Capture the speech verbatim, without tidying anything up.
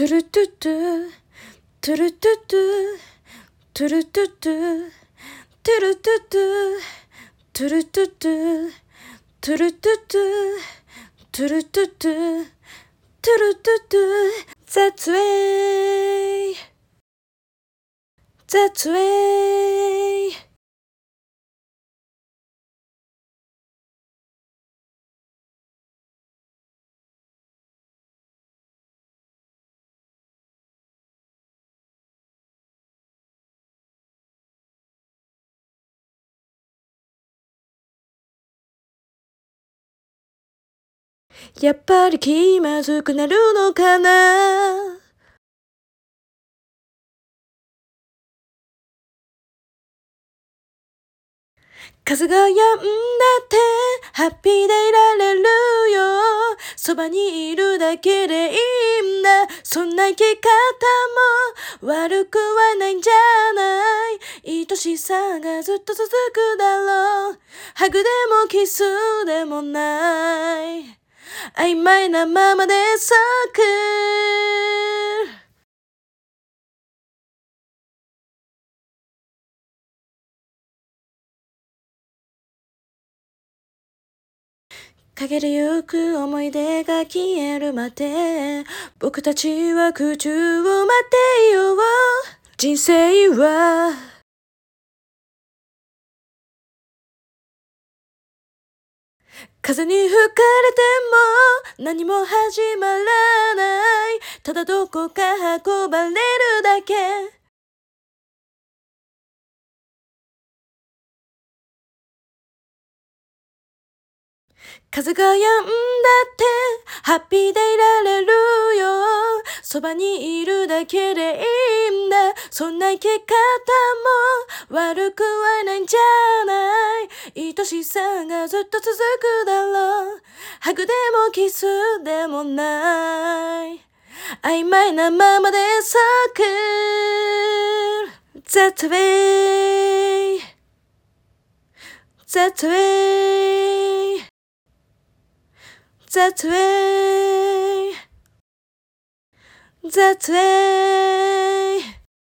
トゥルトゥトゥトゥルトゥトゥトゥルトゥトゥトゥルトゥトゥトゥルトゥトゥトゥルトゥトゥトゥルトゥトゥトゥルトゥトゥ That way That wayやっぱり気まずくなるのかな。風が止んだってハッピーでいられるよ。そばにいるだけでいいんだ。そんな生き方も悪くはないんじゃない。愛しさがずっと続くだろう。ハグでもキスでもない曖昧なままで咲く。陰りゆく思い出が消えるまで僕たちは空中を待っていよう。人生は風に吹かれても何も始まらない。ただどこか運ばれるだけ。風が止んだってハッピーでいられるよ。そばにいるだけでいいんだ。そんな生き方も悪くはないんじゃない。愛しさがずっと続くだろう。ハグでもキスでもない曖昧なままで咲く。 That way That way That way That way